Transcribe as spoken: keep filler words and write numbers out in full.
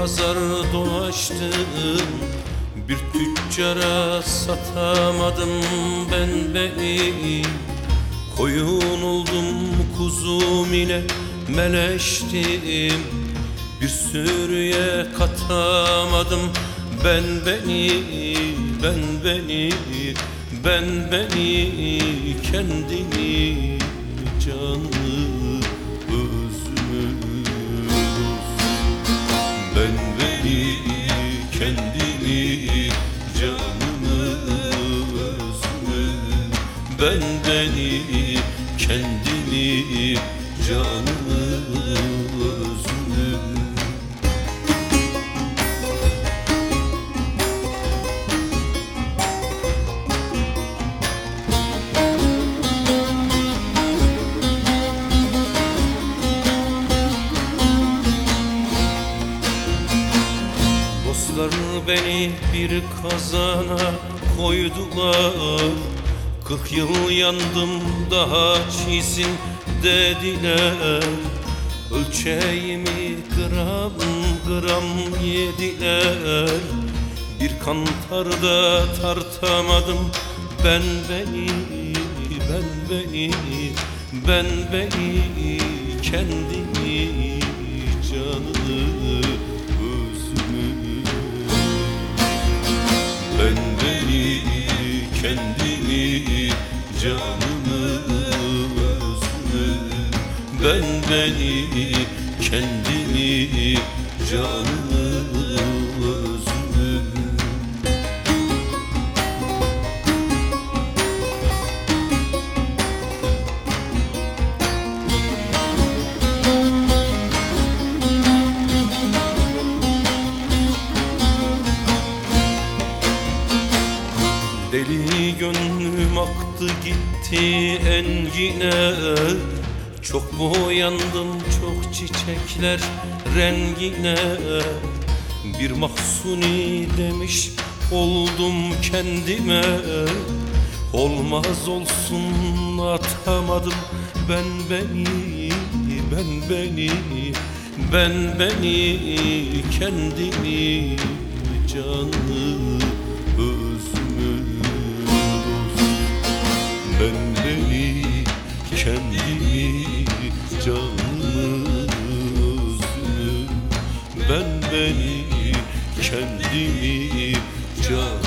pazar dolaştım, bir tüccara satamadım ben beni. Koyun oldum, kuzum ile meleştim, bir sürüye katamadım ben beni, ben beni, ben beni, kendimi, canımı, özümü. Ben beni, kendimi, canımı, özümü. Ben beni, kendimi, canımı, özümü. Dostlar beni bir kazana koydular, kırk yıl yandım daha çiğsin dediler. Ölçeğimi gram gram yediler, bir kantarda tartamadım ben beni, ben beni, ben beni, kendimi, canımı, özümü. Ben beni, kendimi, canımı, özümü. Ben beni, kendimi, canımı, özümü. Deli gönlüm aktı gitti engine, çok boyandım çok çiçekler rengine. Bir mahsuni demiş oldum kendime, olmaz olsun atamadım ben beni, ben beni, ben beni, kendimi, canımı, özümü. Ben beni, kendimi, canımı, özümü. Ben beni, kendimi, canımı.